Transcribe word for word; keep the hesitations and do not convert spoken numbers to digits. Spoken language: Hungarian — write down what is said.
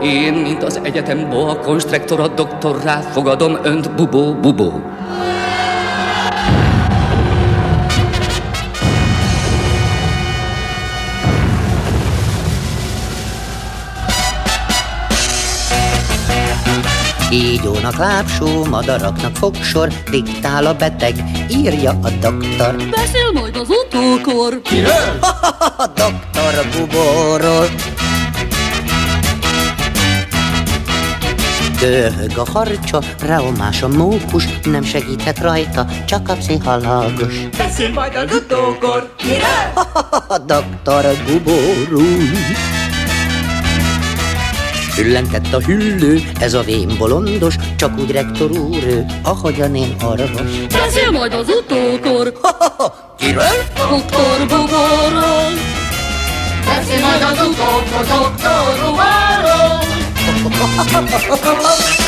Én, mint az egyetem boa konstrektora doktorrá fogadom önt, bubó, bubó. Kígyónak lábsó, madaraknak fogsor, diktál a beteg, írja a doktor. Beszél majd az utókor. Kiről? A doktor Bubóról. Köhög a harcsa, reomás a mókus, nem segíthet rajta, csak a pszichológus. Beszél majd az utókor. Kiről? A doktor Bubóról. Hüllentett a hüllő, ez a vén bolondos, csak úgy rektor úr ő, ahogyan én orvos. Beszél majd az utókor. Kiről? Doktor Bubóról. Beszél majd az utókor, doktor Bubóról.